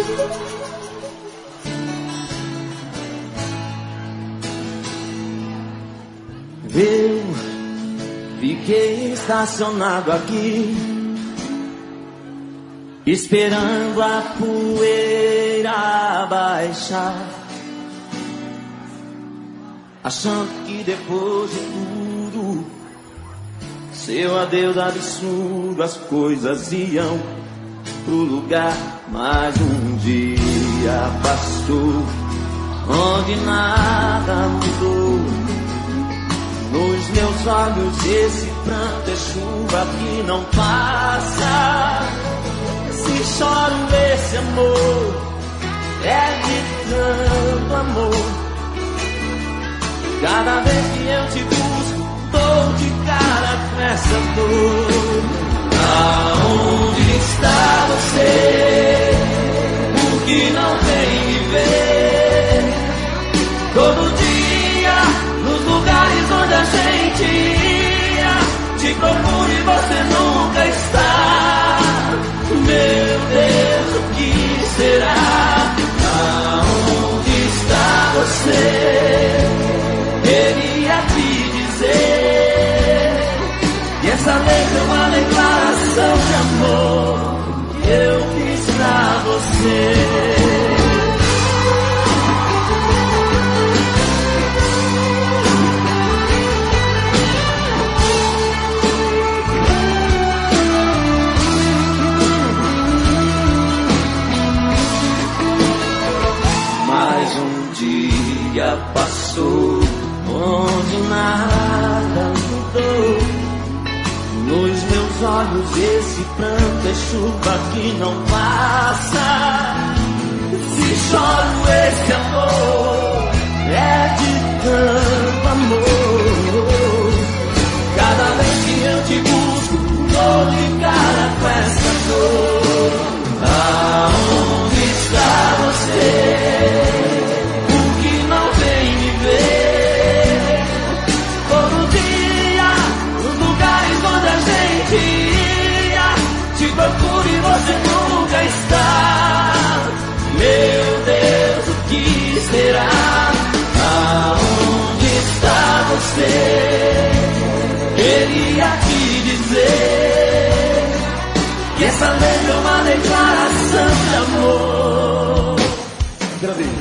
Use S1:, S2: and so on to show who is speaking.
S1: Eu fiquei estacionado aqui, esperando a poeira baixar, achando que depois de tudo, seu adeus absurdo, as coisas iam pro lugar. Mas um dia passou, onde nada mudou. Nos meus olhos esse pranto é chuva que não passa. Se choro esse amor, é de tanto amor. Cada vez que eu te busco, dou de cara com essa dor. Aonde está você? Por que não vem me ver? Todo dia, nos lugares onde a gente ia, te procuro e você nunca está. Meu Deus, o que será? Aonde está você? Queria te dizer, e essa letra é uma declaração de amor que eu fiz pra você. Passou, onde nada mudou. Nos meus olhos esse pranto é chuva que não passa. Se choro esse amor, é de tanto amor. Cada vez que eu te busco, dou de cara com essa dor. Aonde está você? Procuro e você nunca está. Meu Deus, o que será? Aonde está você? Queria te dizer que essa letra é uma declaração de amor.